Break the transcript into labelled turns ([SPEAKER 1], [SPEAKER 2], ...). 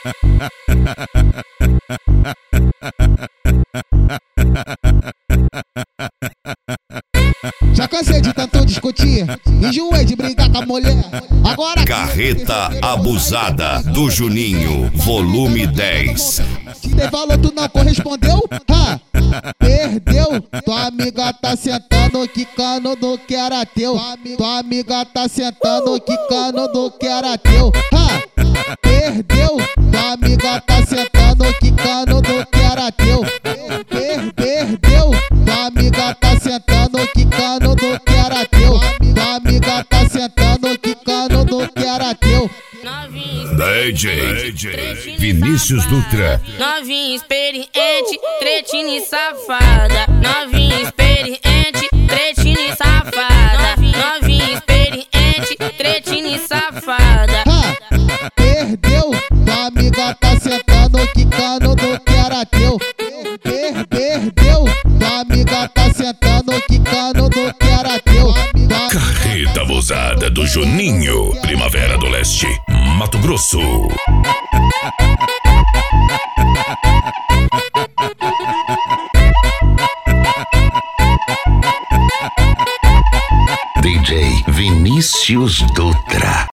[SPEAKER 1] Já cansei de tanto discutir, enjoei de brigar com a mulher. Agora
[SPEAKER 2] Carreta Abusada do Juninho, volume 10.
[SPEAKER 1] te dei valor, tu não correspondeu? Ha! Perdeu. Tua amiga tá sentando, quicando do que era teu. Tua amiga tá sentando, quicando do que era teu. Ha! Perdeu. Tua amiga tá sentando, quicando do que era teu. Perdeu. Tua amiga tá sentando, quicando do que era teu. Tua amiga tá sentando, quicando do que era teu.
[SPEAKER 2] DJ Vinícius Dutra.
[SPEAKER 3] Novinha experiente, cretina e safada. Novinha experiente, cretina e safada. Novinha experiente, cretina e safada.
[SPEAKER 1] Ha! Perdeu. Tua amiga tá sentando, quicando do que era teu. Perdeu. Tua amiga tá sentando, quicando do que era teu.
[SPEAKER 2] Carreta Abusada do Juninho, Primavera do Leste, Mato Grosso. DJ Vinícius Dutra.